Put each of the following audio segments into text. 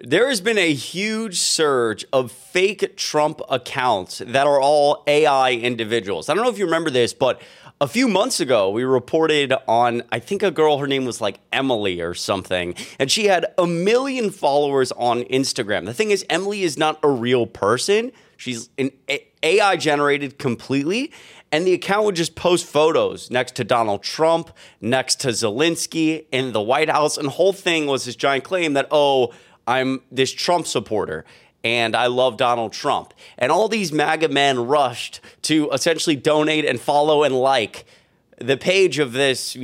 There has been a huge surge of fake Trump accounts that are all AI individuals. I don't know if you remember this, but a few months ago, we reported on, I think a girl, her name was like Emily or something, and she had 1 million followers on Instagram. The thing is, Emily is not a real person. She's an AI generated completely. And the account would just post photos next to Donald Trump, next to Zelensky in the White House. And the whole thing was this giant claim that, oh, I'm this Trump supporter and I love Donald Trump. And all these MAGA men rushed to essentially donate and follow and like the page of this,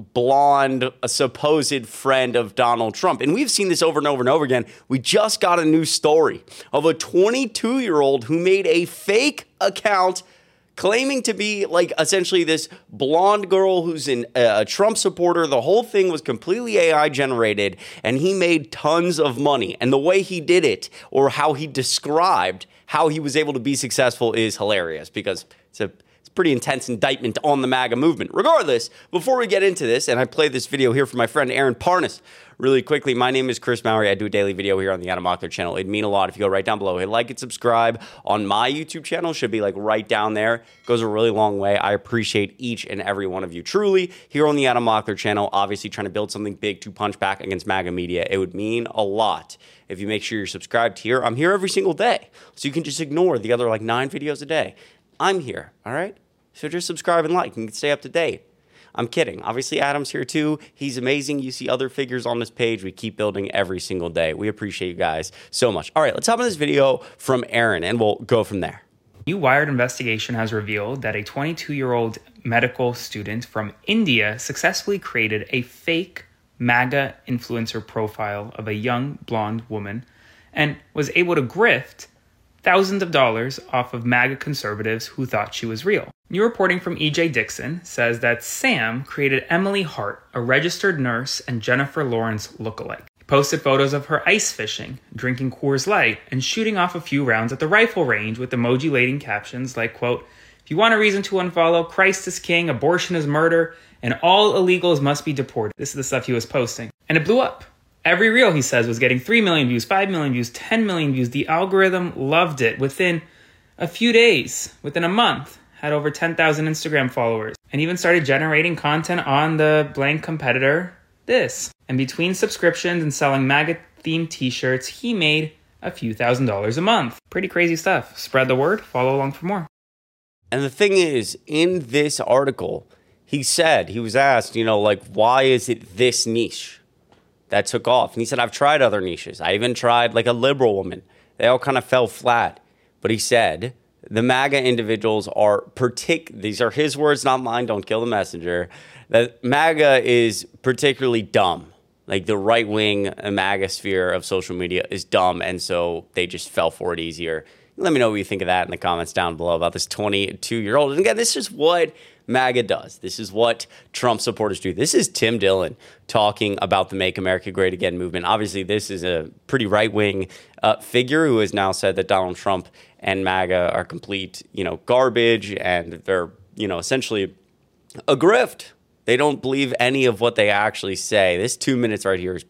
blonde, supposed friend of Donald Trump. And we've seen this over and over and over again. We just got a new story of a 22-year-old who made a fake account claiming to be like essentially this blonde girl who's a Trump supporter. The whole thing was completely AI generated, and he made tons of money. And the way he did it, or how he described how he was able to be successful, is hilarious because it's a pretty intense indictment on the MAGA movement. Regardless, before we get into this, and I played this video here for my friend Aaron Parnas really quickly. My name is Chris Mowry. I do a daily video here on the Adam Mockler channel. It'd mean a lot if you go right down below, hit like and subscribe on my YouTube channel. Should be like right down there. It goes a really long way. I appreciate each and every one of you truly. Here on the Adam Mockler channel, obviously trying to build something big to punch back against MAGA media. It would mean a lot if you make sure you're subscribed here. I'm here every single day, so you can just ignore the other like 9 videos a day. I'm here, all right? So just subscribe and like and stay up to date. I'm kidding. Obviously, Adam's here too. He's amazing. You see other figures on this page. We keep building every single day. We appreciate you guys so much. All right, let's hop on this video from Aaron, and we'll go from there. New Wired investigation has revealed that a 22-year-old medical student from India successfully created a fake MAGA influencer profile of a young blonde woman and was able to grift thousands of dollars off of MAGA conservatives who thought she was real. New reporting from EJ Dixon says that Sam created Emily Hart, a registered nurse and Jennifer Lawrence lookalike. He posted photos of her ice fishing, drinking Coors Light, and shooting off a few rounds at the rifle range with emoji-laden captions like, quote, "If you want a reason to unfollow, Christ is king, abortion is murder, and all illegals must be deported." This is the stuff he was posting. And it blew up. Every reel, he says, was getting 3 million views, 5 million views, 10 million views. The algorithm loved it. Within a few days, within a month, had over 10,000 Instagram followers, and even started generating content on the blank competitor, this. And between subscriptions and selling MAGA-themed t-shirts, he made a few $1,000s a month. Pretty crazy stuff. Spread the word. Follow along for more. And the thing is, in this article, he said, he was asked, why is it this niche that took off? And he said, I've tried other niches. I even tried like a liberal woman. They all kind of fell flat. But he said, the MAGA individuals are these are his words, not mine. Don't kill the messenger. That MAGA is particularly dumb. Like the right-wing MAGA sphere of social media is dumb. And so they just fell for it easier. Let me know what you think of that in the comments down below about this 22-year-old. And again, this is what MAGA does. This is what Trump supporters do. This is Tim Dillon talking about the Make America Great Again movement. Obviously, this is a pretty right-wing figure who has now said that Donald Trump and MAGA are complete, garbage, and they're, essentially a grift. They don't believe any of what they actually say. This 2 minutes right here is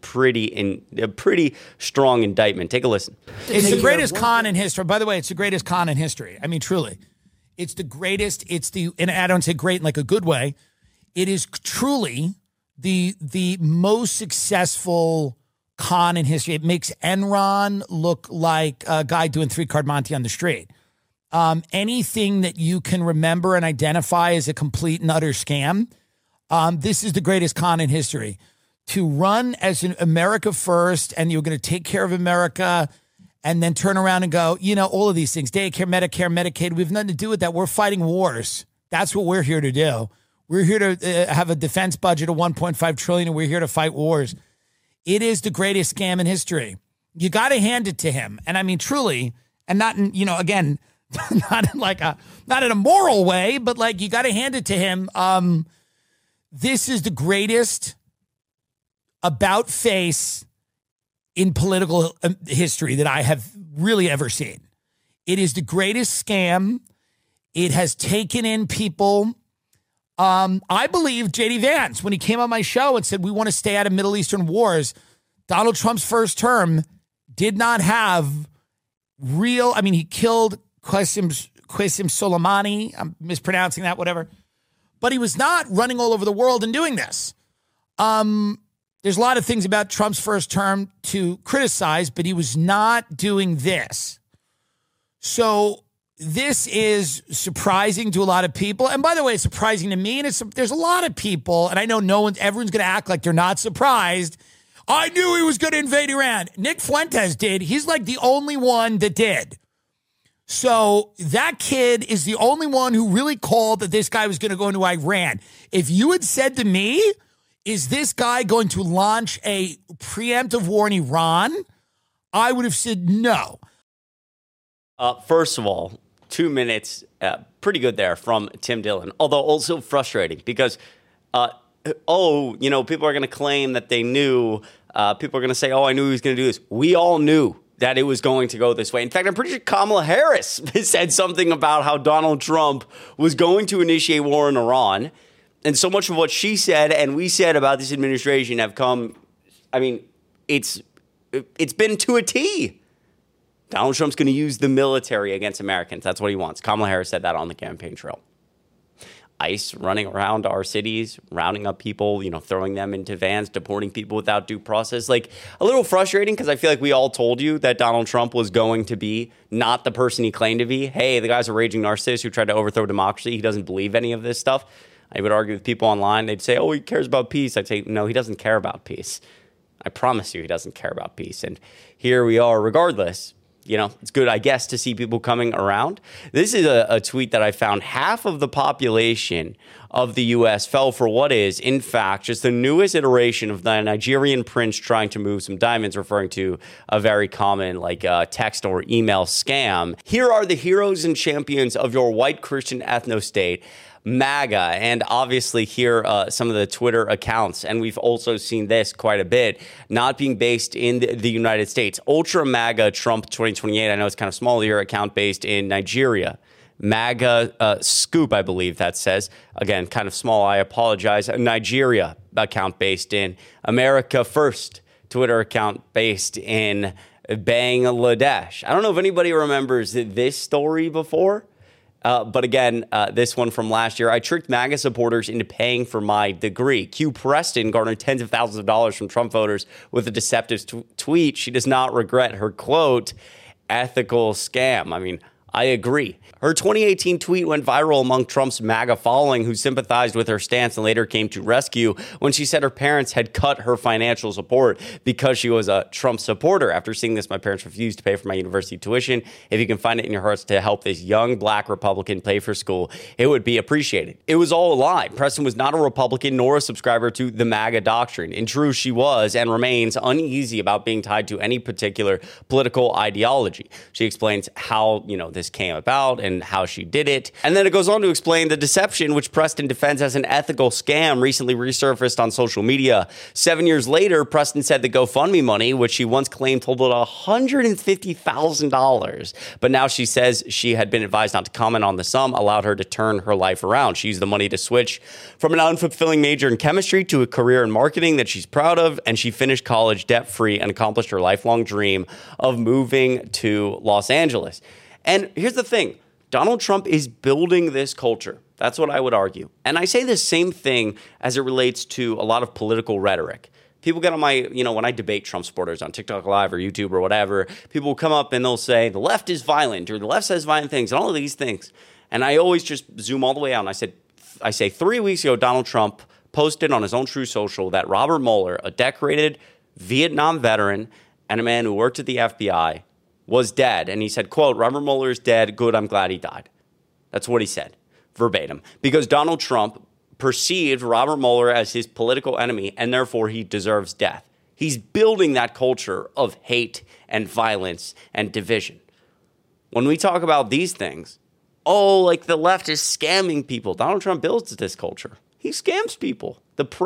a pretty strong indictment. Take a listen. It's the greatest con in history. By the way, it's the greatest con in history. I mean, truly. It's the greatest. And I don't say great in like a good way. It is truly the most successful con in history. It makes Enron look like a guy doing 3-card Monte on the street. Anything that you can remember and identify as a complete and utter scam, this is the greatest con in history. To run as an America first, and you're going to take care of America, and then turn around and go, all of these things, daycare, Medicare, Medicaid, we have nothing to do with that. We're fighting wars. That's what we're here to do. We're here to have a defense budget of $1.5 trillion, and we're here to fight wars. It is the greatest scam in history. You got to hand it to him. And I mean, truly, and not in, again, not in a moral way, but like you got to hand it to him. This is the greatest about face in political history that I have really ever seen. It is the greatest scam. It has taken in people. I believe J.D. Vance, when he came on my show and said, we want to stay out of Middle Eastern wars, Donald Trump's first term did not have real, I mean, he killed Qasem Soleimani. I'm mispronouncing that, whatever. But he was not running all over the world and doing this. There's a lot of things about Trump's first term to criticize, but he was not doing this. So this is surprising to a lot of people. And by the way, it's surprising to me. And there's a lot of people, and I know everyone's going to act like they're not surprised. I knew he was going to invade Iran. Nick Fuentes did. He's like the only one that did. So that kid is the only one who really called that this guy was going to go into Iran. If you had said to me, is this guy going to launch a preemptive war in Iran? I would have said no. First of all, 2 minutes, pretty good there from Tim Dillon, although also frustrating because, people are going to claim that they knew. People are going to say, I knew he was going to do this. We all knew that it was going to go this way. In fact, I'm pretty sure Kamala Harris said something about how Donald Trump was going to initiate war in Iran. And so much of what she said and we said about this administration have come, it's been to a T. Donald Trump's going to use the military against Americans. That's what he wants. Kamala Harris said that on the campaign trail. ICE running around our cities, rounding up people, throwing them into vans, deporting people without due process. Like, a little frustrating because I feel like we all told you that Donald Trump was going to be not the person he claimed to be. Hey, the guy's a raging narcissist who tried to overthrow democracy. He doesn't believe any of this stuff. I would argue with people online. They'd say, he cares about peace. I'd say, no, he doesn't care about peace. I promise you he doesn't care about peace. And here we are regardless. It's good, I guess, to see people coming around. This is a tweet that I found. Half of the population of the U.S. fell for what is, in fact, just the newest iteration of the Nigerian prince trying to move some diamonds, referring to a very common text or email scam. Here are the heroes and champions of your white Christian ethno-state, MAGA, and obviously here some of the Twitter accounts, and we've also seen this quite a bit, not being based in the United States. Ultra MAGA Trump 2028, I know it's kind of small here, account based in Nigeria. MAGA Scoop, I believe that says. Again, kind of small, I apologize. Nigeria account based in America First, Twitter account based in Bangladesh. I don't know if anybody remembers this story before. But again, this one from last year, I tricked MAGA supporters into paying for my degree. Q Preston garnered tens of thousands of dollars from Trump voters with a deceptive tweet. She does not regret her, quote, ethical scam. I agree. Her 2018 tweet went viral among Trump's MAGA following, who sympathized with her stance and later came to rescue when she said her parents had cut her financial support because she was a Trump supporter. After seeing this, my parents refused to pay for my university tuition. If you can find it in your hearts to help this young black Republican pay for school, it would be appreciated. It was all a lie. Preston was not a Republican nor a subscriber to the MAGA doctrine. In truth, she was and remains uneasy about being tied to any particular political ideology. She explains how, this came about and how she did it. And then it goes on to explain the deception, which Preston defends as an ethical scam, recently resurfaced on social media. 7 years later, Preston said the GoFundMe money, which she once claimed totaled $150,000. But now she says she had been advised not to comment on the sum, allowed her to turn her life around. She used the money to switch from an unfulfilling major in chemistry to a career in marketing that she's proud of. And she finished college debt-free and accomplished her lifelong dream of moving to Los Angeles. And here's the thing. Donald Trump is building this culture. That's what I would argue. And I say the same thing as it relates to a lot of political rhetoric. People get on my, when I debate Trump supporters on TikTok Live or YouTube or whatever, people will come up and they'll say, the left is violent or the left says violent things and all of these things. And I always just zoom all the way out. And I say 3 weeks ago, Donald Trump posted on his own True Social that Robert Mueller, a decorated Vietnam veteran and a man who worked at the FBI, was dead. And he said, quote, Robert Mueller is dead. Good, I'm glad he died. That's what he said, verbatim. Because Donald Trump perceived Robert Mueller as his political enemy, and therefore he deserves death. He's building that culture of hate and violence and division. When we talk about these things, the left is scamming people. Donald Trump builds this culture. He scams people.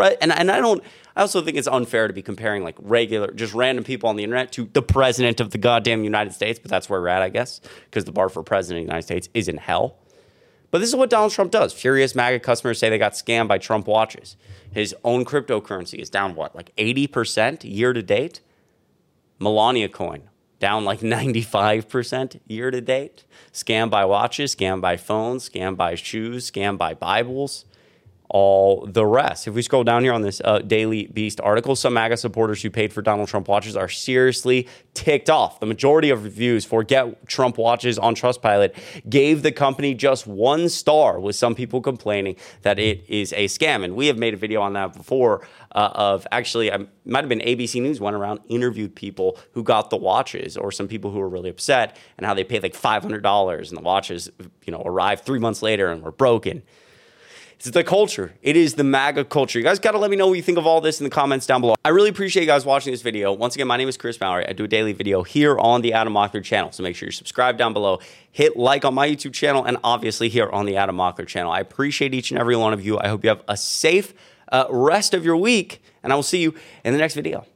I also think it's unfair to be comparing just random people on the internet to the president of the goddamn United States, but that's where we're at, I guess, because the bar for president of the United States is in hell. But this is what Donald Trump does. Furious MAGA customers say they got scammed by Trump watches. His own cryptocurrency is down, 80% year to date? Melania coin, down like 95% year to date. Scam by watches, scam by phones, scam by shoes, scam by Bibles, all the rest. If we scroll down here on this Daily Beast article, some MAGA supporters who paid for Donald Trump watches are seriously ticked off. The majority of reviews for Get Trump watches on Trustpilot gave the company just 1 star, with some people complaining that it is a scam. And we have made a video on that before of actually, it might have been ABC News went around, interviewed people who got the watches, or some people who were really upset, and how they paid like $500 and the watches, arrived 3 months later and were broken. It's the culture. It is the MAGA culture. You guys got to let me know what you think of all this in the comments down below. I really appreciate you guys watching this video. Once again, my name is Chris Mallory. I do a daily video here on the Adam Mockler channel, so make sure you're subscribed down below. Hit like on my YouTube channel, and obviously here on the Adam Mockler channel. I appreciate each and every one of you. I hope you have a safe rest of your week, and I will see you in the next video.